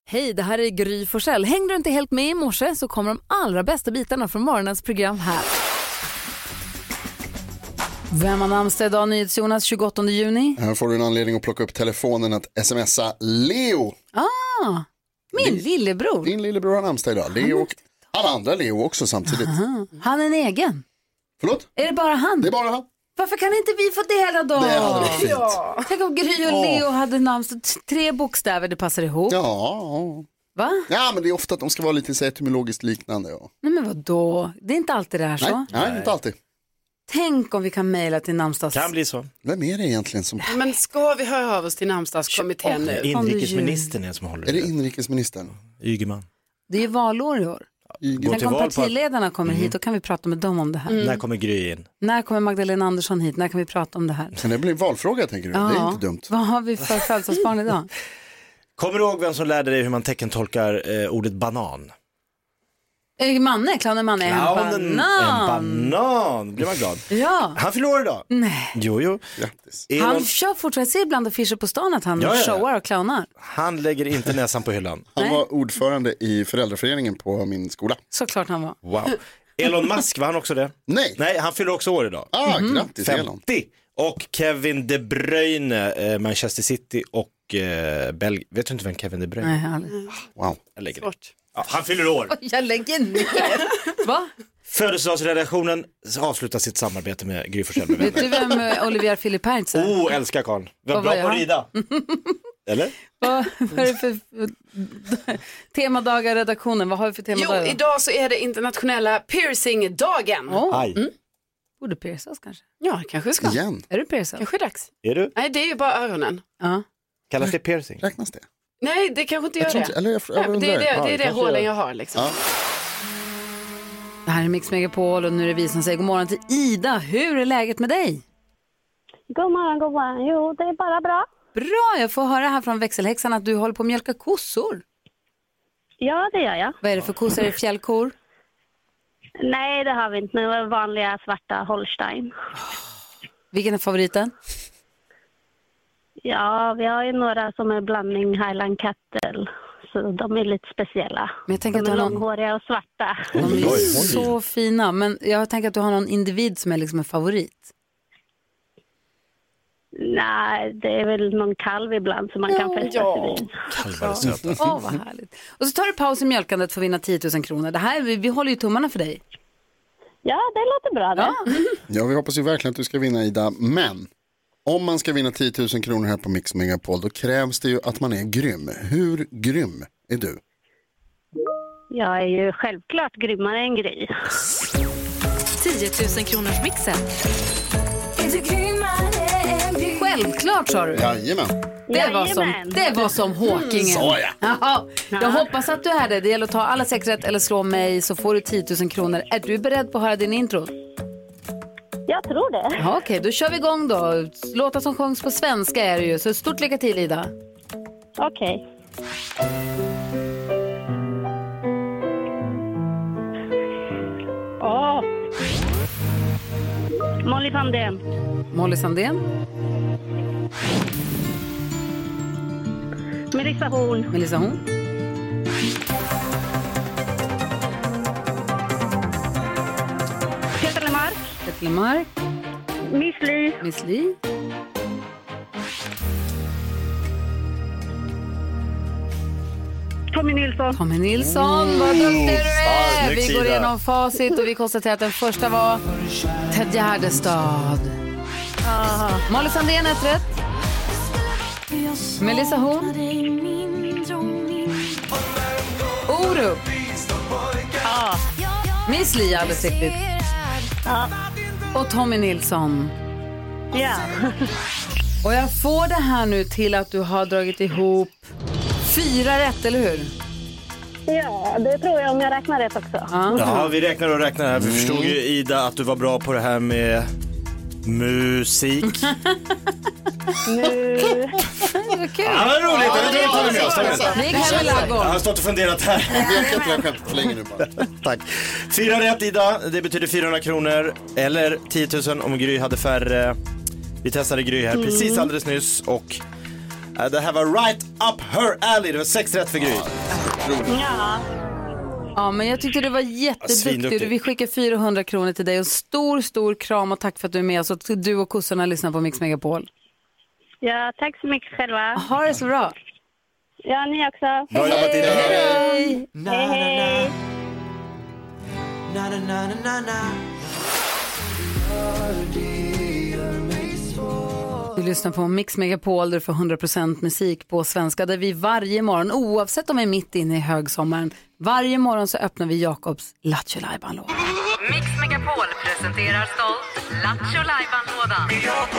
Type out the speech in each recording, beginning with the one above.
Hej, det här är Gry Forssell. Hängde du inte helt med i morse så kommer de allra bästa bitarna från morgonens program här. Vem har namnsdag idag? NyhetsJonas 28 juni. Här får du en anledning att plocka upp telefonen att smsa Leo. Min lillebror. Din lillebror har namnsdag idag. Leo och alla andra Leo också samtidigt. Han är en egen. Förlåt? Är det bara han? Det är bara han. Varför kan inte vi få dela då? Det hade varit fint. Ja. Tänk om Gry och Leo hade namnsdag. 3 bokstäver, det passar ihop. Ja. Va? Ja, men det är ofta att de ska vara lite så etymologiskt liknande. Ja. Nej, men vadå? Det är inte alltid det här så. Nej, inte alltid. Tänk om vi kan mejla till namnsdags... Kan bli så. Vem är det egentligen som... Men ska vi höra av oss till namnsdagskommittén nu? Inrikesministern är som håller Är det inrikesministern? Ygeman. Det är valår i år. Tänk om partiledarna kommer hit, då kan vi prata med dem om det här. När kommer Gry in? När kommer Magdalena Andersson hit? När kan vi prata om det här? Sen det blir en valfråga, tänker du? Det är inte dumt. Vad har vi för födelsedagsbarn idag? Kommer du ihåg vem som lärde dig hur man teckentolkar ordet banan? Clownen Manne. En banan. Blir man glad? Ja. Han förlorar idag. Nej. Jo. Grattis. Han kör fortfarande, ser ibland affischer på stan att han showar och clownar. Han lägger inte näsan på hyllan. Han var ordförande i föräldraföreningen på min skola. Såklart han var. Wow. Elon Musk, var han också det? Nej, han fyller också år idag. Grattis 50. Elon. Och Kevin De Bruyne, Manchester City och Belgien. Vet du inte vem Kevin De Bruyne är? Nej, aldrig. Wow. Jag lägger det. Ja, han fyller år. Jag lägger ner. Va? Födelsedagsredaktionen avslutar sitt samarbete med Gry Forssell. Vet du vem Olivier Philippines är? Älskar Karl. Var var bra på att rida. Eller? Vad är det för temadagar redaktionen? Vad har vi för temadagar? Jo, idag så är det internationella piercing-dagen. Borde piercas kanske? Ja, kanske ska. Igen. Är du piercad? Kanske dags. Är du? Nej, det är ju bara öronen. Ja. Kallas det piercing? Räknas det? Nej, det kanske inte gör tror det. inte, eller jag Nej, det är det kanske hålen gör. jag har liksom. Ja. Det här är Mix Megapol och nu är det vi som säger god morgon till Ida. Hur är läget med dig? God morgon. Jo, det är bara bra. Bra, jag får höra här från växelhäxan att du håller på att mjölka kossor. Ja, det gör jag. Vad är det för kossor? Är det fjällkor? Nej, det har vi inte. Nu är vanliga svarta Holstein. Vilken är favoriten? Ja, vi har ju några som är blandning Highland Cattle. Så de är lite speciella. Men jag tänker de är att långhåriga och svarta. De är så fina. Men jag tänker att du har någon individ som är liksom en favorit. Nej, det är väl någon kalv ibland som man kan fästa sig vid. Kalvar är söta. Vad härligt. Och så tar du paus i mjölkandet för att vinna 10 000 kronor. Det här, vi håller ju tummarna för dig. Ja, det låter bra det. Ja, vi hoppas ju verkligen att du ska vinna, Ida. Men om man ska vinna 10 000 kronor här på Mix Megapol, då krävs det ju att man är grym. Hur grym är du? Jag är ju självklart grymmare än Gry. 10 000 kronors mixen. Självklart, sa du. Jajamän. Det var som Håkingen. Så Jaha. Jag hoppas att du är det. Det gäller att ta alla 6 rätt eller slå mig så får du 10 000 kronor. Är du beredd på att höra din intro? Jag tror det. Ja, okej, då kör vi igång då. Låtar som sjungs på svenska är det ju. Så stort lycka till, Ida. Okej. Molly Sandén. Molly Sandén. Melissa Horn. Melissa Horn. Peter Lemark. Peter Lemark. Miss Li. Miss Li. Tommy Nilsson. Tommy Nilsson, vad duktig du är. Snyggt, Vi går Ida. igenom facit och vi konstaterar att den första var Ted Gärdestad. Molly Sandén, 1 rätt. Melissa Horn. Orup. Miss Li, alldeles riktigt. Och Tommy Nilsson. Ja. Och jag får det här nu till att du har dragit ihop 4 rätt, eller hur? Ja, det tror jag om jag räknar rätt också. Ja, vi räknar och räknar här. Vi förstod ju, Ida, att du var bra på det här med musik. Nu... Vad kul. Ja, vad roligt. Det tar vi med oss. Det gick hem i Jag lagom. har stått och funderat här. Jag kan för länge nu bara. Tack. 4 rätt, Ida. Det betyder 400 kronor. Eller 10 000 om Gry hade färre. Vi testade Gry här precis alldeles nyss. Och Det här var right up her alley. Det var 6 rätt för Gry. Ja. Ja, men jag tyckte du var jätteduktig. Vi skickar 400 kronor till dig och stor kram och tack för att du är med oss och du och kossorna lyssnar på Mix Megapol. Ja, tack så mycket själva. Ha det så bra. Ja, ni också. Bra jobbat Ida. Hej. Hej. Du lyssnar på Mix Megapol där för 100% musik på svenska där vi varje morgon, oavsett om vi är mitt inne i högsommaren, varje morgon så öppnar vi Jakobs Lattjo Lajban-låda. Mix Megapol presenterar stolt Lattjo Lajban-lådan.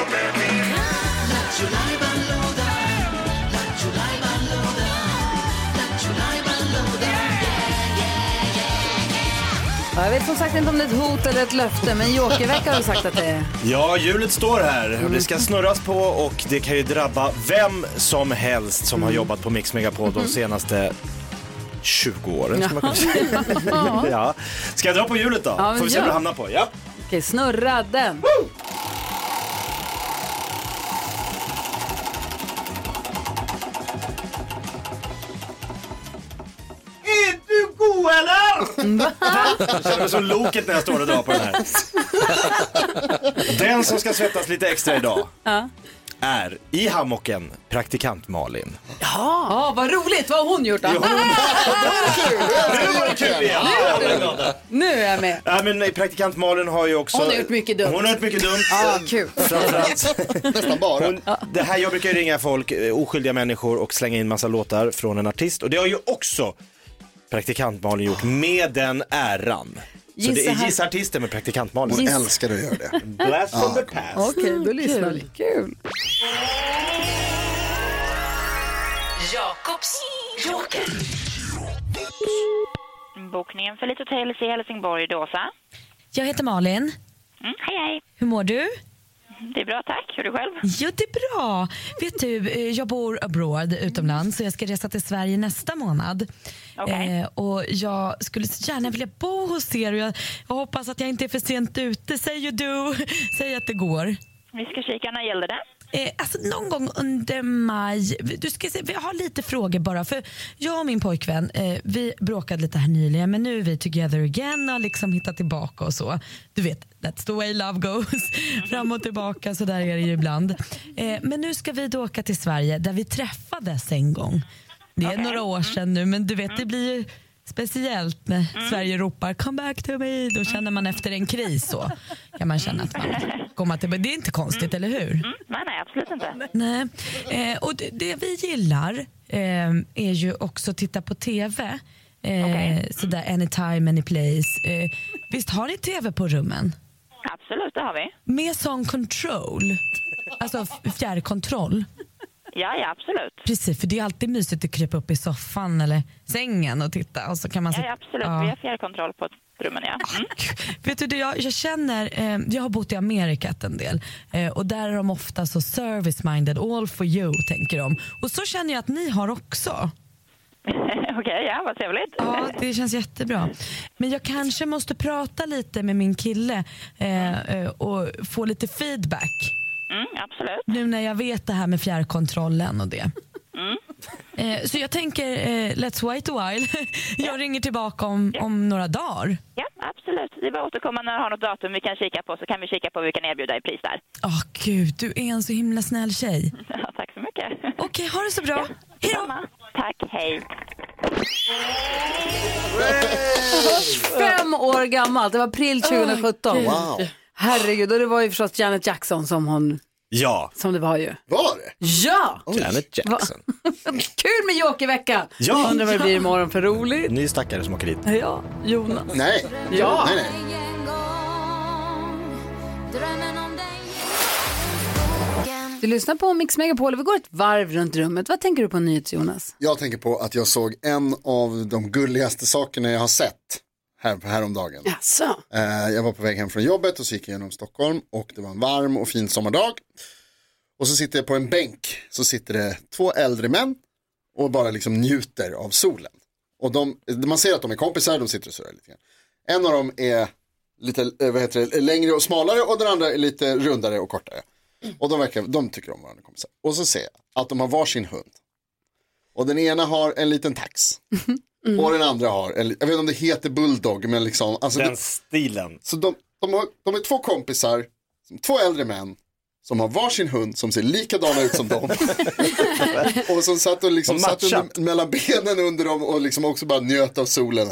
Jag vet som sagt inte om det är ett hot eller ett löfte, men Jokervecka har sagt att det är. Ja, hjulet står här och det ska snurras på och det kan ju drabba vem som helst som har jobbat på Mix Megapol de senaste 20 åren. Ska man kunna säga. Ja. Ska jag dra på hjulet då? Ja, får vi se vad du hamnar på. Ja. Okej, snurra den. Är du god eller? Jag känner mig som loket när jag står och drar på den här. Den som ska svettas lite extra idag är i hammocken praktikant Malin. Ja, vad roligt. Vad har hon gjort då? Nu var det kul igen. Nu är jag med. Ja, men praktikant Malin har ju också... Hon har gjort mycket dumt. Hon har gjort mycket dumt. Ja, kul. Framförallt. Nästan bara. Det här, jag brukar ju ringa folk, oskyldiga människor och slänga in massa låtar från en artist. Och det har ju också praktikant Malin gjort med den äran. Så det är Gissa artisten med praktikant Malin. Hon älskar att göra det. Blast from the past. Okej, då lyssnar vi. Kul. Jakobs Joker. Bokningen för lite hotell i Helsingborg, Dåsa. Jag heter Malin. Hej. Hur mår du? Det är bra, tack. Hur är du själv? Jo, det är bra. Vet du, jag bor abroad utomlands så jag ska resa till Sverige nästa månad. Okay. Och jag skulle så gärna vilja bo hos er och jag hoppas att jag inte är för sent ute. Säger du, säg att det går. Vi ska kika, när gäller det? Alltså någon gång under maj. Du ska se, jag har lite frågor bara. För jag och min pojkvän, vi bråkade lite här nyligen. Men nu är vi together again och liksom hittat tillbaka och så. Du vet, that's the way love goes. Fram och tillbaka, så där är det ju ibland. Men nu ska vi då åka till Sverige där vi träffades en gång. Det är några år sedan nu, men du vet, det blir ju speciellt när Sverige ropar come back to me. Då känner man efter en kris så kan man känna att man kommer tillbaka. Det är inte konstigt, eller hur? Nej, absolut inte. Nej. Och det vi gillar är ju också att titta på tv. Sådär anytime, any place. Visst har ni tv på rummen? Absolut, det har vi. Med sån control. Alltså fjärrkontroll. Ja, absolut. Precis, för det är alltid mysigt att krypa upp i soffan eller sängen och titta. Och så kan man Ja, absolut. Vi har fjärrkontroll på rummen, ja. Vet du, jag känner, jag har bott i Amerika en del och där är de ofta så service-minded, all for you tänker de. Och så känner jag att ni har också. Okej, ja, vad trevligt. Ja, det känns jättebra. Men jag kanske måste prata lite med min kille och få lite feedback. Absolut. Nu när jag vet det här med fjärrkontrollen och det. Så jag tänker, let's wait a while. Jag ringer tillbaka om några dagar. Ja, absolut. Det är bara att återkomma när du har något datum vi kan kika på, så kan vi kika på vad vi kan erbjuda i pris där. Gud, du är en så himla snäll tjej. Ja, tack så mycket. Okej, ha det så bra. Hej då. Tack, hej. 5 år gammalt, det var april 2017. Wow. Herregud, och det var ju förstås Janet Jackson som det var ju. Var det? Ja! Janet Jackson. Kul med Jokervecka. Ja. Undrar vad det blir imorgon för roligt. Ny stackare som åker dit. Ja, Jonas. Nej. Ja. Nej. Du lyssnar på Mix Megapol och vi går ett varv runt rummet. Vad tänker du på nyhets, Jonas? Jag tänker på att jag såg en av de gulligaste sakerna jag har sett häromdagen. Jaså? Jag var på väg hem från jobbet och så gick jag genom Stockholm och det var en varm och fin sommardag. Och så sitter jag på en bänk, så sitter det 2 äldre män och bara liksom njuter av solen. Och man ser att de är kompisar, de sitter och surrar lite grann. En av dem är lite längre och smalare och den andra är lite rundare och kortare. Och de tycker om varandra kompisar. Och så ser jag att de har varsin hund. Och den ena har en liten tax. Och den andra har, jag vet inte om det heter bulldog, men liksom. Alltså den stilen. Så de är 2 kompisar, 2 äldre män. Som har varsin hund som ser likadana ut som dem. Och som satt och liksom satt mellan benen under dem och liksom också bara njöt av solen.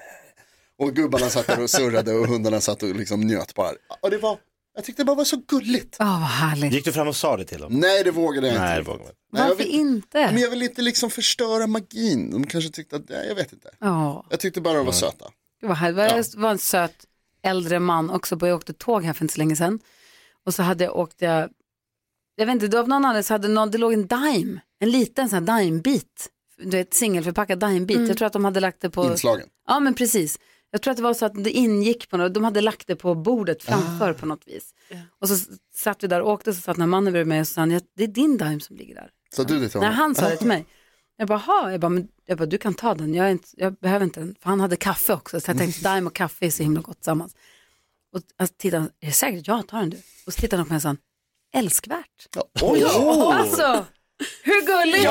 Och gubbarna satt där och surrade och hundarna satt och liksom njöt bara. Och jag tyckte det bara var så gulligt. Vad härligt. Gick du fram och sa det till dem? Nej, det vågade jag inte. Nej, det vågade jag. Varför inte? Men jag vill inte liksom förstöra magin. De kanske tyckte att, jag vet inte. Jag tyckte bara de var söta. Det var härligt. Jag var en söt äldre man också. Jag åkte tåg här för inte så länge sedan. Och så hade jag vet inte, av någon annan så hade det låg en Daim. En liten sån här Daim-bit. Du vet, singelförpackad Daim-bit. Jag tror att de hade lagt det på... Inslagen. Ja, men precis. Jag tror att det var så att det ingick på något. De hade lagt det på bordet framför på något vis. Och så satt vi där och åkte, så satt när mannen bredvid mig och sa det är din Daim som ligger där. Så du det till honom? Nej, han sa det till mig. Jag bara, du kan ta den. Jag behöver inte den. För han hade kaffe också. Så jag tänkte, Daim och kaffe är så himla gott tillsammans. Och alltså, tittade han, är det säkert? Ja, ta den du. Och så tittade han på mig och sa, älskvärt. Alltså, hur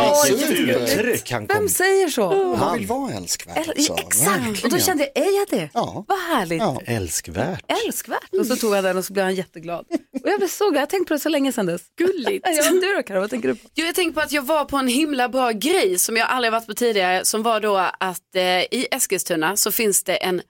gulligt? Vem säger så? Han vill vara älskvärd också. Exakt, och då kände jag, är jag det? Ja. Vad härligt. Ja. Älskvärt. Och så tog jag den och så blev han jätteglad. Och jag blev så glad, jag har tänkt på det så länge sedan dess. Gulligt. Ja, du då Karo, vad tänker du på? Jag tänker på att jag var på en himla bra grej som jag aldrig varit på tidigare. Som var då att i Eskilstuna så finns det en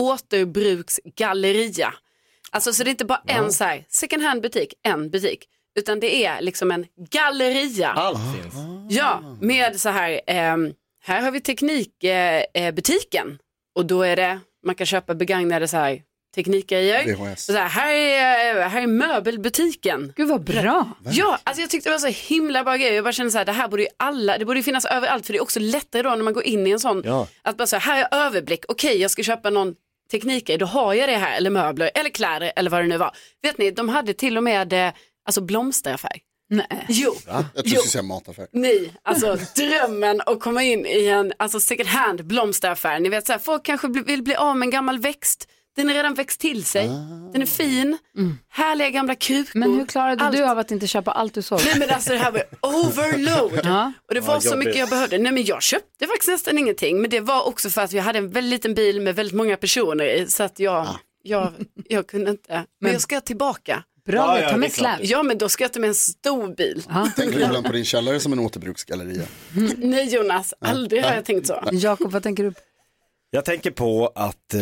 återbruksgalleria. Alltså så det är inte bara en så här second hand butik, en butik. Utan det är liksom en galleria. Allt finns. Ja, med så här, här har vi teknikbutiken. Och då är det, man kan köpa begagnade så här teknikgrejer. Och så här är möbelbutiken. Gud vad bra. Ja, alltså jag tyckte det var så himla bra grej. Jag bara kände så här, det här borde ju det borde ju finnas överallt. För det är också lättare då när man går in i en sån. Att bara så här är överblick. Okej, jag ska köpa någon tekniker, då har jag det här. Eller möbler, eller kläder, eller vad det nu var. Vet ni, de hade till och med alltså blomsteraffär. Nej. Jo. Jag tror du skulle säga mataffär. Nej, alltså drömmen att komma in i en second hand blomsteraffär. Ni vet så här, folk kanske vill bli av med en gammal växt. Den är redan växt till sig. Den är fin. Härliga gamla krukor. Men hur klarade du av att inte köpa allt du såg? Nej, men alltså det här var overload. Och det var så mycket jag behövde. Nej, men jag köpte faktiskt nästan ingenting. Men det var också för att vi hade en väldigt liten bil med väldigt många personer i. Så att jag kunde inte. Men jag ska tillbaka. Bra, ta med släp. Ja, men då ska jag ta med en stor bil. Tänker du ibland på din källare som en återbruksgalleria? Nej Jonas, aldrig har jag tänkt så. Jakob, vad tänker du på? Jag tänker på att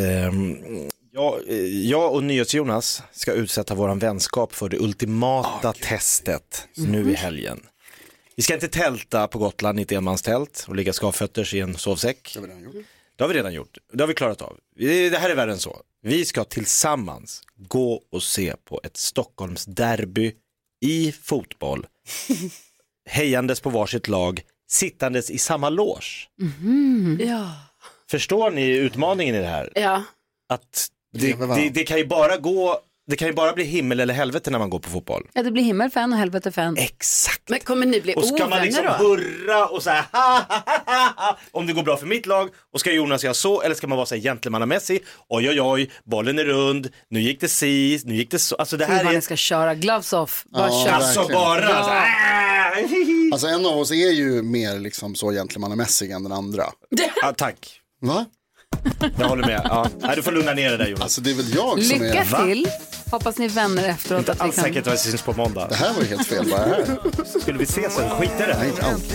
jag och NyhetsJonas ska utsätta våran vänskap för det ultimata testet nu i helgen. Vi ska inte tälta på Gotland i ett enmanstält och ligga skavfötters i en sovsäck. Det har vi redan gjort. Det har vi klarat av. Det här är värre än så. Vi ska tillsammans gå och se på ett Stockholms derby i fotboll. Hejandes på varsitt lag, sittandes i samma loge. Ja. Förstår ni utmaningen i det här? Ja. Att det kan ju bara gå, det kan ju bara bli himmel eller helvete när man går på fotboll. Ja, det blir himmel för en och helvete för en. Exakt. Men kommer ni bli ovänner då? Och ska man liksom hurra och så här om det går bra för mitt lag, och ska Jonas göra så, eller ska man vara så här gentlemannamässig? Oj, bollen är rund, nu gick det nu gick det så. Alltså det här är... Ni ska köra gloves off. Alltså bara. Ja. Alltså en av oss är ju mer liksom så gentlemannamässig än den andra. Ja, tack. Va? Jag håller med. Ja. Nej, du får lugna ner det där, Jonas. Alltså det är väl jag som Lycka är... till. Hoppas ni vänner efteråt. Inte alls säkert att vi syns på måndag. Det här var ju helt fel, vad är det här? Skulle vi ses så skit i det här? Nej, inte allt.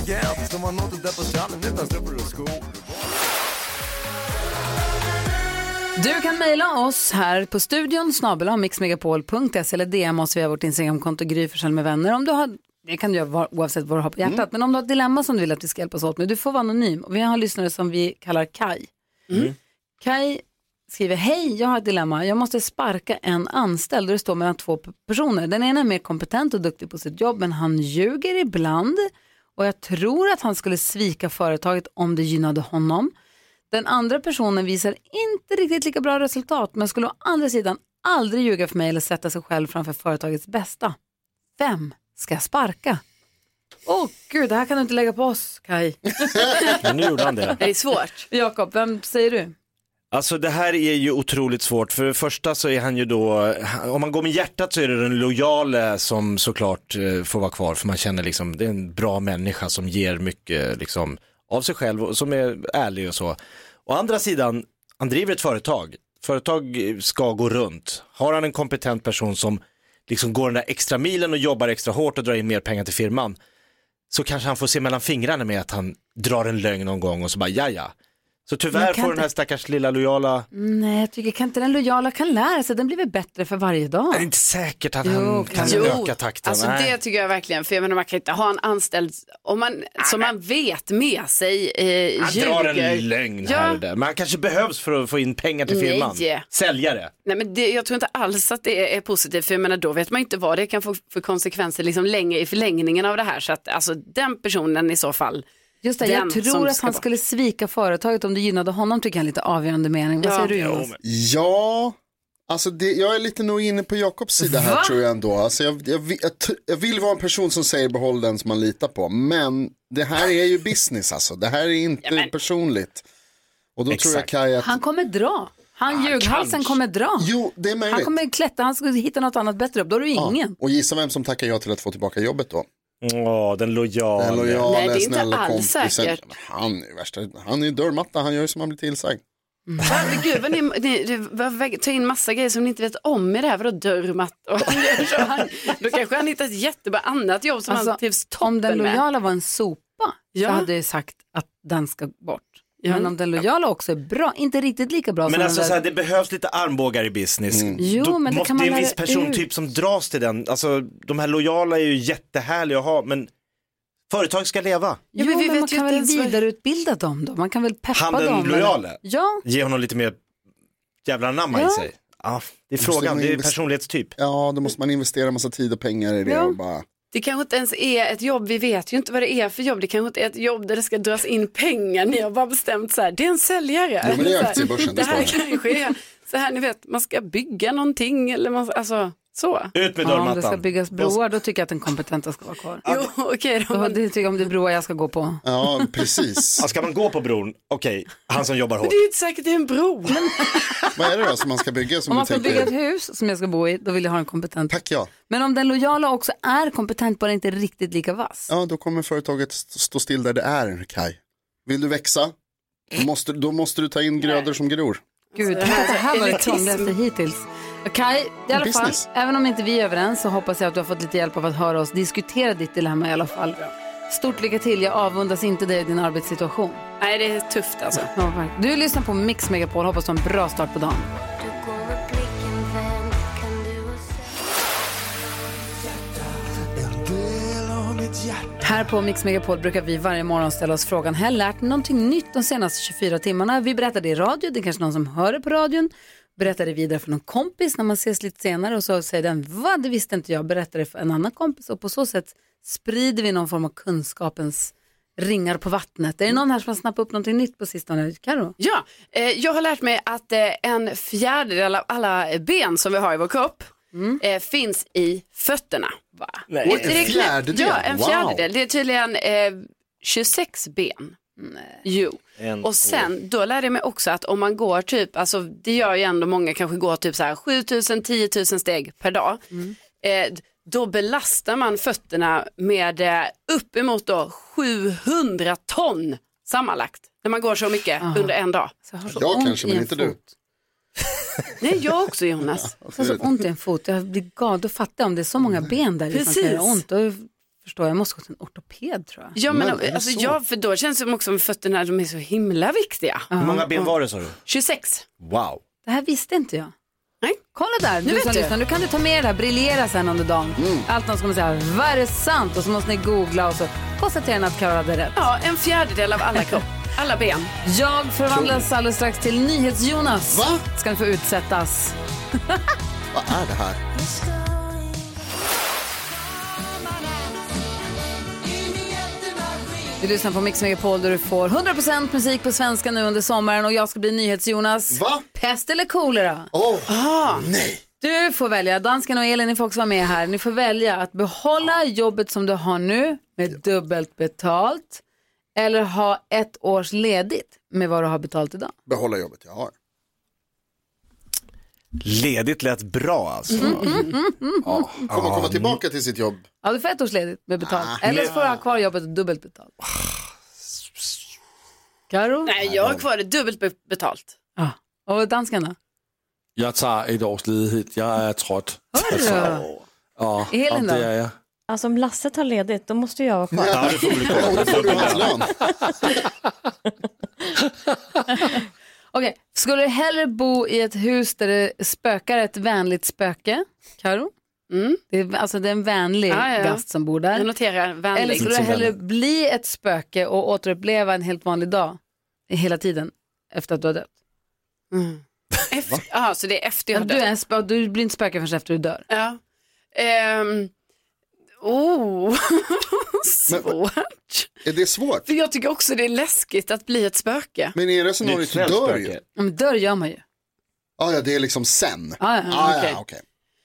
Du kan mejla oss här på studion @mixmegapol.se eller DM oss via vårt Instagramkonto Gry Forssell med vänner. Om du har, det kan du göra oavsett vad du har på hjärtat, men om du har ett dilemma som du vill att vi ska hjälpas åt med, du får vara anonym. Och vi har lyssnare som vi kallar Kai. Kai skriver, hej, jag har ett dilemma. Jag måste sparka en anställd och det står mellan 2 personer. Den ena är mer kompetent och duktig på sitt jobb, men han ljuger ibland. Och jag tror att han skulle svika företaget om det gynnade honom. Den andra personen visar inte riktigt lika bra resultat, men skulle å andra sidan aldrig ljuga för mig eller sätta sig själv framför företagets bästa. Vem ska jag sparka? Gud, det här kan du inte lägga på oss, Kai. Men nu gjorde han det. Det är svårt. Jakob, vem säger du? Alltså det här är ju otroligt svårt. För det första så är han ju då, om man går med hjärtat så är det den lojale som såklart får vara kvar. För man känner liksom, det är en bra människa som ger mycket liksom av sig själv och som är ärlig och så. Å andra sidan, han driver ett företag. Företag ska gå runt. Har han en kompetent person som liksom går den där extra milen och jobbar extra hårt och drar in mer pengar till firman, så kanske han får se mellan fingrarna med att han drar en lögn någon gång och så bara jaja. Så tyvärr får den här stackars lilla lojala... Nej, jag tycker inte den lojala kan lära sig. Den blir väl bättre för varje dag. Det är inte säkert att han kan öka takten. Alltså det tycker jag verkligen. För jag menar, man kan inte ha en anställd om man, som man vet med sig han drar en lögn här och där. Men han kanske behövs för att få in pengar till firman. Säljare. Nej, men jag tror inte alls att det är positivt. För jag menar, då vet man inte vad det kan få för konsekvenser liksom längre i förlängningen av det här. Så att alltså, den personen i så fall... Just det, jag tror att han skulle svika företaget om det gynnade honom, tycker jag är lite avgörande mening. Vad säger du, Jonas? Ja, alltså jag är lite nog inne på Jakobs sida här tror jag ändå. Alltså jag vill vara en person som säger behåll den som man litar på. Men det här är ju business alltså. Det här är inte personligt. Och då tror jag Kaj att... Han kommer dra. Ljughalsen kommer dra. Jo, det är möjligt. Han kommer klättra, han ska hitta något annat bättre upp. Då är det ingen. Och gissa vem som tackar ja till att få tillbaka jobbet då. Den lojala. Nej, det är inte alls säkert. Han är värsta. Han är dörrmatta, han gör ju som han blir tillsagd. Gud, vad ni tar in massa grejer som ni inte vet om i det här. Vadå dörrmatta? Då kanske han hittar ett jättebra annat jobb som han trivs toppen med. Om den lojala var en sopa så hade jag sagt att den ska bort. Men om den lojala också är bra, inte riktigt lika bra. Men som alltså det behövs lite armbågar i business. Jo, men det kan man en viss persontyp som dras till den. Alltså de här lojala är ju jättehärliga att ha, men företag ska leva. Jo, men man kan väl vidareutbilda dem då. Man kan väl peppa dem. Han den lojala? Ja. Ge honom lite mer jävla namn i sig. Ja, det är frågan, det är personlighetstyp. Ja, då måste man investera massa tid och pengar i det och bara... Det kanske inte ens är ett jobb, vi vet ju inte vad det är för jobb. Det kanske inte är ett jobb där det ska dras in pengar. Ni har bara bestämt så här, det är en säljare. Ja, men det är aktiebörsen. Det här kanske är så här, ni vet, man ska bygga någonting eller man, alltså så. Ut med dörrmattan. Om det ska byggas broar, då tycker jag att den kompetenta ska vara kvar. Jo, okej då. Det tycker jag om det är broar jag ska gå på. Ja, precis. Ska man gå på bron? Okej, han som jobbar hårt. Men det är inte säkert det är en bro. Vad är det då som man ska bygga? Som om man ska bygga ett hus som jag ska bo i, då vill jag ha en kompetent. Tack ja. Men om den lojala också är kompetent, bara inte riktigt lika vass. Ja, då kommer företaget stå still där det är, Kaj. Vill du växa? Då måste du ta in grödor som gror. Gud, det här var det krångligaste hittills. Kaj, i alla fall, även om inte vi är överens så hoppas jag att du har fått lite hjälp av att höra oss diskutera ditt dilemma i alla fall. Stort lycka till, jag avundas inte dig i din arbetssituation. Nej, det är tufft alltså. Du lyssnar på Mix Megapol, hoppas du har en bra start på dagen. Här på Mix Megapol brukar vi varje morgon ställa oss frågan: har jag lärt mig någonting nytt de senaste 24 timmarna? Vi berättar det i radio, det är kanske någon som hör det på radion. Berättar det vidare för någon kompis när man ses lite senare och så säger den, vad, det visste inte jag, berättar det för en annan kompis. Och på så sätt sprider vi någon form av kunskapens ringar på vattnet. Är det någon här som har snappat upp någonting nytt på sistone? Karo? Ja, jag har lärt mig att en fjärdedel av alla ben som vi har i vår kropp finns i fötterna. Va? Nej. En fjärdedel? Ja, en fjärdedel. Det är tydligen 26 ben. Jo. Och sen, då lärde jag mig också att om man går typ, alltså det gör ju ändå många kanske går typ så här 7 000-10 000 steg per dag. Då belastar man fötterna med uppemot då 700 ton sammanlagt. När man går så mycket under en dag. Jag kanske, men inte du. Nej, jag också, Jonas. Jag har så ont i en fot, jag blir gad och fattar om det är så många ben där. Precis. Som kan göra ont. Då förstår jag måste gå till en ortoped, tror jag. Ja, men alltså, för då känns det också som fötterna, de är så himla viktiga. Hur många ben var det, sa du? 26. Wow. Det här visste inte jag. Nej. Kolla där, nu som lyssnar. Nu kan du ta med det här, briljera sen under dagen. Allt någon ska man säga, vad är det sant? Och så måste ni googla och så konstaterar ni att Karo hade rätt. Ja, en fjärdedel av alla kropp. Alla ben. Jag förvandlas alldeles strax till NyhetsJonas. Va? Ska ni få utsättas. Vad är det här? Du lyssnar på Mix Megapol där du får 100% musik på svenska nu under sommaren. Och jag ska bli NyhetsJonas. Va? Pest eller kolera? Nej. Du får välja, dansken och Elin, ni får också vara med här. Ni får välja att behålla jobbet som du har nu med dubbelt betalt. Eller ha 1 års ledigt med vad du har betalt idag. Behålla jobbet jag har. Ledigt lät bra alltså. Får man komma tillbaka till sitt jobb? Ja, du får 1 års ledigt med betalt. Eller så får du ha kvar jobbet och dubbelt betalt. Karo? Nej, jag har kvar det dubbelt betalt. Ja. Och danskarna? Jag tar 1 års ledighet. Jag är trött. Ja, Elin då? Det är jag. Alltså om Lasse tar ledigt, då måste jag vara kvar. Ja, det får bli kvar. Då får du hans lön. Okej, skulle du hellre bo i ett hus där det spökar ett vänligt spöke, Karo? Det är en vänlig gast som bor där. Jag noterar vänlig. Eller skulle du hellre bli ett spöke och återuppleva en helt vanlig dag hela tiden efter att du har dött? Så det är efter jag har dött. Du blir inte spöke förrän efter du dör. Ja. Svårt. Är det svårt? För jag tycker också det är läskigt att bli ett spöke. Men i resonemanget så dör ju. Men dör gör man ju. Ja, det är liksom sen. Okej.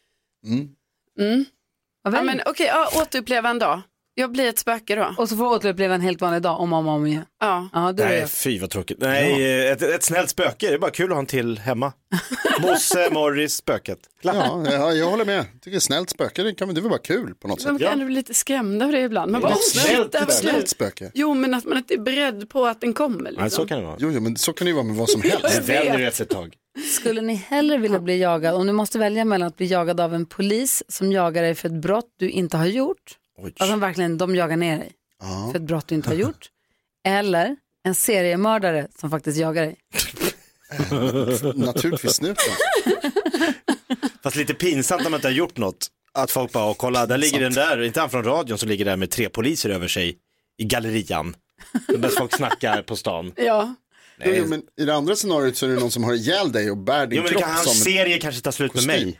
Återuppleva en dag. Jag blir ett spöke då. Och så får du återuppleva en helt vanlig dag om igen. Ja. Nej, fy vad tråkigt. Nej, ett snällt spöke. Det är bara kul att ha en till hemma. Mosse, Morris, spöket. Ja, jag håller med. Jag tycker snällt spöke, det är väl bara kul på något sätt. Man kan ändå bli lite skrämd av det ibland. Man bara, snällt spöke. Jo, men att man inte är beredd på att den kommer. Liksom. Nej, så kan det vara. Jo, men så kan det ju vara med vad som helst. Det vänder efter ett tag. Skulle ni hellre vilja bli jagad, om du måste välja mellan att bli jagad av en polis som jagar dig för ett brott du inte har gjort, alltså verkligen de jagar ner dig för ett brott du inte har gjort, eller en seriemördare som faktiskt jagar dig? Naturligtvis snuten. Fast lite pinsamt när man inte har gjort något. Att folk bara, kolla, där ligger den där, inte han från radion som ligger där med 3 poliser över sig i gallerian. Där folk snackar på stan. Ja. Jo, men i det andra scenariot så är det någon som har ihjäl dig och bär din kropp hans som serie kanske tar slut med mig.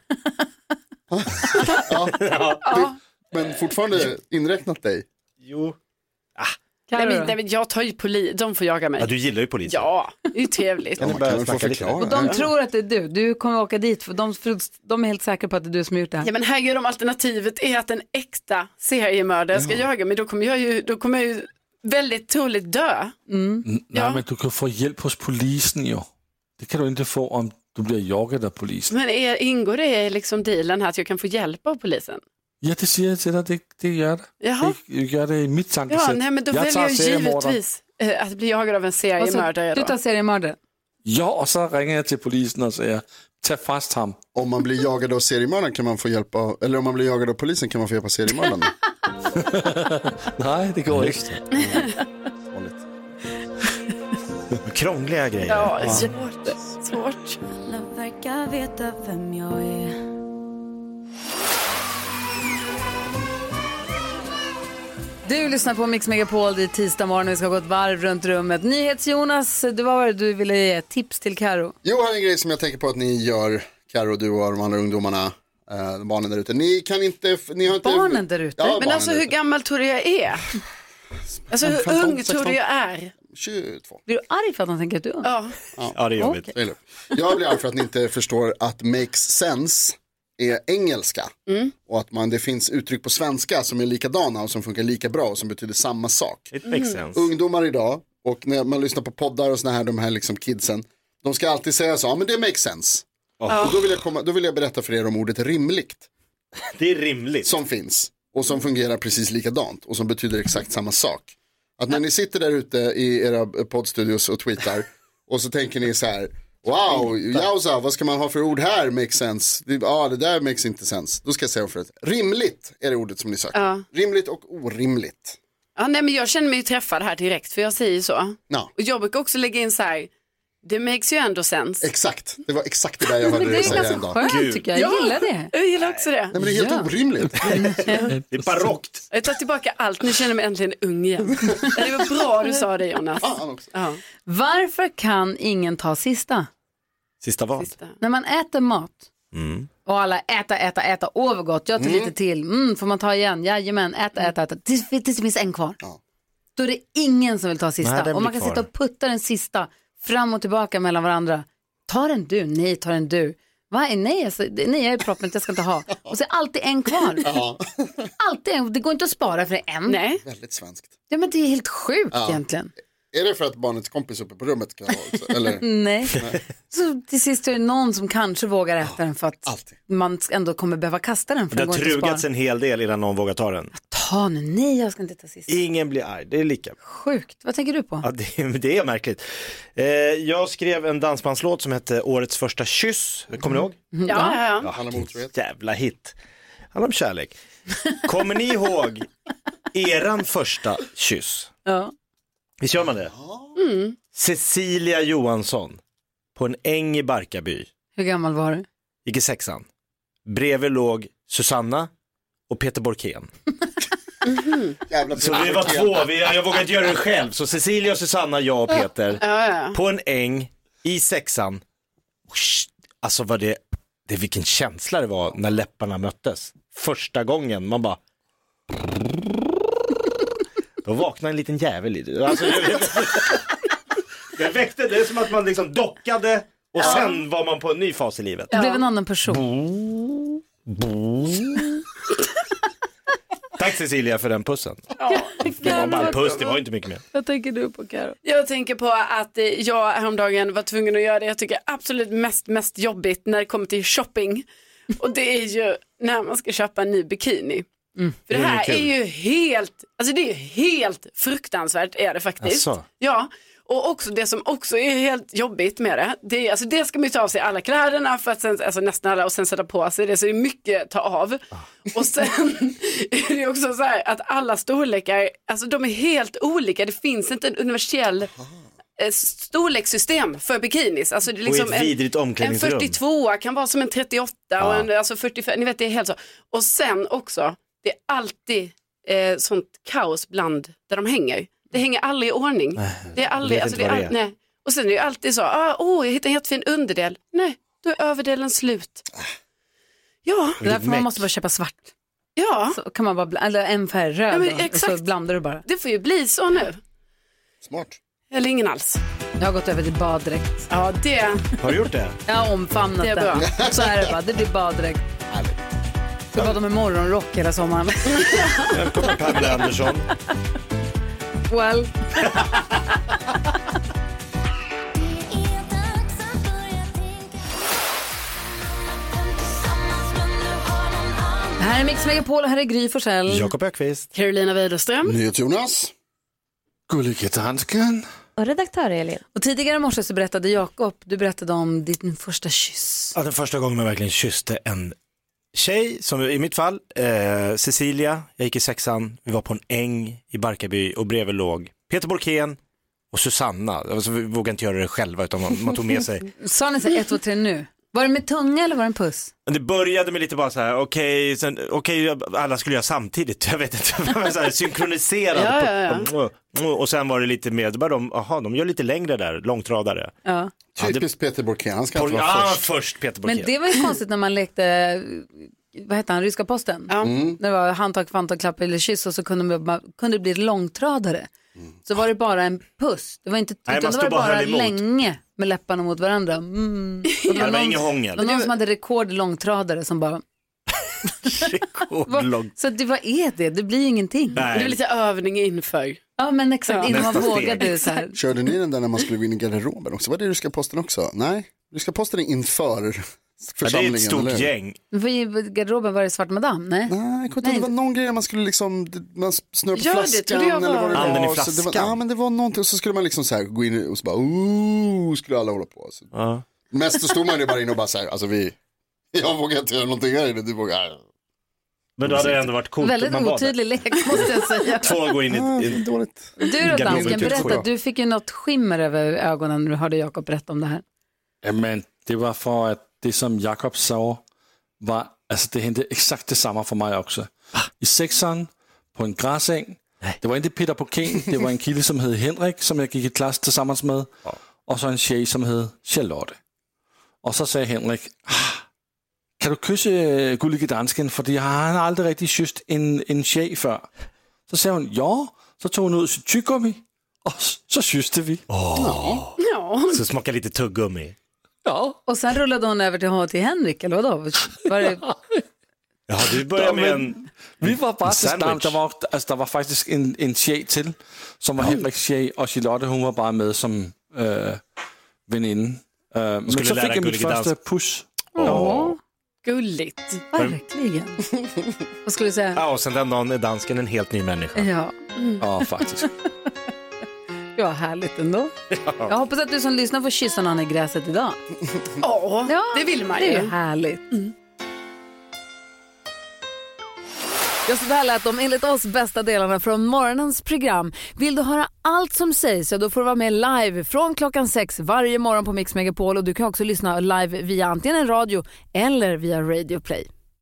Men fortfarande inräknat dig. Jo. Jag tar ju de får jaga mig. Ja, du gillar ju polisen. Ja, det är ju trevligt. Och de tror att det är du. Du kommer åka dit för de är helt säkra på att det är du som har gjort det här. Ja, men herregud, om alternativet är att en äkta seriemördare ska jaga mig, då kommer jag ju väldigt troligt dö. Nej, men du kan få hjälp hos polisen ju. Det kan du inte få om du blir jagad av polisen. Men ingår det liksom dealen här att jag kan få hjälp av polisen? Ja, det säger jag till dig, det gör det. Jaha. Det gör det i mitt tankesätt. Ja, nej, men då väljer jag givetvis att bli jagad av en seriemördare. Du tar seriemördare? Ja, och så ringer jag till polisen och säger, ta fast ham. Om man blir jagad av seriemördaren kan man få hjälp av, eller om man blir jagad av polisen kan man få hjälp av seriemördaren. Nej, det går inte. Krångliga grejer. Ja, svårt. Alla verkar veta vem jag är. Du lyssnar på Mix Megapol, det är tisdag morgon och vi ska gå ett varv runt rummet. NyhetsJonas, du ville ge tips till Karo. Jo, här är en grej som jag tänker på att ni gör, Karo, du och de andra ungdomarna, barnen där ute. Ni har inte... Barnen där ute? Ja, men alltså hur gammal tror du jag är? Alltså hur ung tror du jag är? 22. Blir du arg för att han tänker att du är ung? Ja, det är jobbigt. Okay. Jag blir arg för att ni inte förstår att makes sense är engelska. Och att det finns uttryck på svenska som är likadana och som funkar lika bra och som betyder samma sak. It makes sense. Ungdomar idag, och när man lyssnar på poddar och såna här, de här liksom kidsen, de ska alltid säga så, men det makes sense. Och då vill jag berätta för er om ordet rimligt. Det är rimligt. Som finns och som fungerar precis likadant och som betyder exakt samma sak. Att när ni sitter där ute i era poddstudios och tweetar och så tänker ni så här, wow, jausa, vad ska man ha för ord här, makes sense? Det där makes inte sense. Då ska jag säga för det. Rimligt är det ordet som ni söker. Ja. Rimligt och orimligt. Ja, nej, men jag känner mig träffad här direkt för jag säger så. Ja. Och jag brukar också lägga in så här, det makes ju ändå sense. Exakt, det var exakt det där jag hade att säga en dag. Det är ganska skönt tycker jag, gillar det. Jag gillar också det. Nej, men det är helt orimligt. Det är barockt. Jag tar tillbaka allt, nu känner jag mig äntligen ung igen. Det var bra du sa det, Jonas. Ja. Varför kan ingen ta sista? Sista vad? När man äter mat och alla äta, övergott, jag tar lite till, får man ta igen, jajamän, äta, tills det finns en kvar. Ja. Då är det ingen som vill ta sista. Nej, och man kan sitta och putta den sista fram och tillbaka mellan varandra. Ta den du, nej, ta den du. Nej, alltså, nej, jag är proppen, jag ska inte ha. Och så är alltid en kvar. Alltid en, det går inte att spara för en. Nej. Väldigt svenskt. Ja, men det är helt sjukt egentligen. Är det för att barnets kompis uppe på rummet kan ha också? Eller? Nej. Så till sist är det någon som kanske vågar äta den för att man ändå kommer behöva kasta den. För det har trugats en hel del innan någon vågar ta den. Ta nu, nej jag ska inte ta sist. Ingen blir arg, det är lika. Sjukt, vad tänker du på? Ja, det är märkligt. Jag skrev en dansbandslåt som hette Årets första kyss, kommer ni ihåg? Ja. Jävla hit. Handlar om kärlek. Kommer ni ihåg eran första kyss? Ja. Visst gör man det? Cecilia Johansson på en äng i Barkarby. Hur gammal var du? Gick i 6:an. Bredvid låg Susanna och Peter Borkén. Så vi var 2, jag vågade inte göra det själv. Så Cecilia och Susanna, jag och Peter på en äng i 6:an. Alltså vad det vilken känsla det var när läpparna möttes. Första gången, man bara då vaknade en liten jävel. Alltså, det väckte, det är som att man liksom dockade och sen var man på en ny fas i livet. Det blev en annan person. Tack Cecilia för den pussen. Det var bara en puss, det var inte mycket mer. Vad tänker du på, Karo? Jag tänker på att jag häromdagen var tvungen att göra det jag tycker absolut mest jobbigt när det kommer till shopping. Och det är ju när man ska köpa en ny bikini. För det här är ju helt fruktansvärt är det faktiskt. Asså. Ja, och också det som också är helt jobbigt med det är, alltså det ska man ju ta av sig alla kläderna för att sen, alltså nästan alla, och sen sätta på sig det, så det är mycket ta av. Och sen är det också så här att alla storlekar, alltså de är helt olika, det finns inte en universell storlekssystem för bikinis. Alltså det är liksom och ett vidrigt omklädningsrum. En 42 kan vara som en 38 och en alltså 45, ni vet det är helt så. Och sen också, det är alltid sånt kaos bland där de hänger. Det hänger aldrig i ordning. Det är aldrig, alltså det är nej. Och sen är det alltid så, jag hittar en jättefin underdel. Nej, då är överdelen slut. Ja. Det är därför man måste bara köpa svart. Ja. Så kan man bara, eller en färg röd och så blandar du bara. Det får ju bli så nu. Smart. Eller ingen alls. Jag har gått över till baddräkt. Ja, det. Har du gjort det? Jag har omfamnat det. Är bra. Så är det bara, det blir baddräkt. Så bad de med morgonrock hela sommaren. Välkommen Pamela Andersson. Well. Det här är Mix Megapol och här är Gry Forssell. Jakob Ökvist. Carolina Widerström. Jonas. Gullige dansken. Och redaktör Elin. Och tidigare i morse så berättade Jakob, du berättade om din första kyss. Ja, den första gången man verkligen kysste en tjej, som i mitt fall, Cecilia, jag gick i 6:an, vi var på en äng i Barkarby och bredvid låg Peter Borkén och Susanna. Alltså, vi vågade inte göra det själva utan man tog med sig. Sa ni så 1, 2, 3 nu? Var det med tunga eller var det en puss? Det började med lite bara så här, okej, alla skulle göra samtidigt. Jag vet inte, så här, synkroniserad. Och sen var det lite mer, de gör lite längre där, långtradare. Ja. Typiskt Peter Borkén, han ska inte vara först Peter Borkén. Men det var ju konstigt när man lekte, vad heter han, Ryska posten. Det var handtag, fantag, klapp eller kyss och så kunde det bli långtradare. Så var det bara en puss. Det var inte, nej, utan det var bara länge med läpparna mot varandra. Det var ingen hångel. Det var någon som hade rekord långtradare som bara... Så vad är det? Det blir ju ingenting. Nej. Det är lite övning inför. Ja men exakt, innan man vågade så här. Körde ni den där när man skulle gå in i garderoben också? Var det Ryska posten också? Nej, Ryska posten är inför församlingen. Det är ett stort gäng. Garderoben var det svart madame, nej? Nej, det var någon grej man skulle liksom, man snurra på flaskan. Det eller vad det anden var. I flaskan. Men det var någonting och så skulle man liksom så här gå in och så bara, skulle alla hålla på. Så. Mest så stod man ju bara in och bara så här, alltså jag vågar inte göra någonting här inne, du vågar. Men då hade det ändå varit coolt. Väldigt otydlig lek måste jag säga. Två går in i dåligt. Du då dansken, berätta, du fick ju något skimmer över ögonen när du hörde Jakob berätta om det här. Men det var för att det som Jakob sa var, alltså det hände exakt detsamma för mig också. I 6:an på en gräsäng. Det var inte Peter Borkén, det var en kille som hette Henrik som jag gick i klass tillsammans med. Och så en tjej som hette Charlotte. Och så sa Henrik, kan du kyssa gullige dansken, för han har aldrig riktigt kysst en tjej för. Så sa hon ja, så tog hon ut sitt tyggummi och så kysste vi. Så smakar lite tuggummi. Ja. Och sen rullade hon över till Henrik, eller vadå? Var det... Ja, du börjar med en... Vi var bara sandwich. tillsammans. Det var faktiskt en tjej till som var Henriks tjej och Charlotte hon var bara med som väninna. Men så fick jag mitt första puss. Gulligt. Verkligen. Vad skulle du säga? Ja, och sen den dagen är dansken en helt ny människa. Ja. Ja, faktiskt. Ja, härligt ändå. Ja. Jag hoppas att du som lyssnar får kyssa någon i gräset idag. Ja, det vill man ju. Det är ju härligt. Ja, så där lät de enligt oss bästa delarna från morgonens program. Vill du höra allt som sägs så då får du vara med live från 6 varje morgon på Mix Megapol. Och du kan också lyssna live via antingen en radio eller via Radio Play.